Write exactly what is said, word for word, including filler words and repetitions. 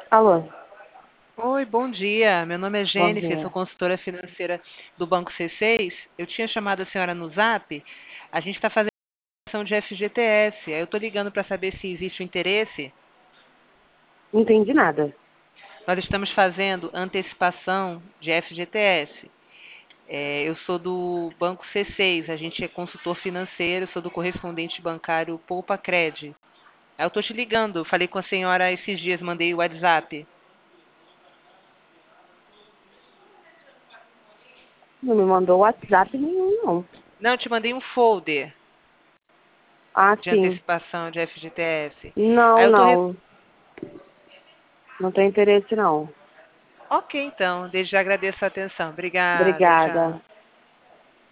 Alô, Oi, bom dia. Meu nome é bom Jennifer, sou dia. consultora financeira do Banco C seis. Eu tinha chamado a senhora no Zap. A gente está fazendo ação de F G T S. Aí eu estou ligando para saber se existe o interesse. Não entendi nada. Nós estamos fazendo antecipação de F G T S. É, eu sou do Banco C seis, a gente é consultor financeiro, sou do correspondente bancário Poupa Cred. Aí eu estou te ligando, falei com a senhora esses dias, mandei o WhatsApp. Não me mandou WhatsApp nenhum, não. Não, eu te mandei um folder Ah, de sim. antecipação de F G T S. Não, Aí eu estou não. Não tem interesse, não. Ok, então. Desde já agradeço a atenção. Obrigada. Obrigada. Tchau.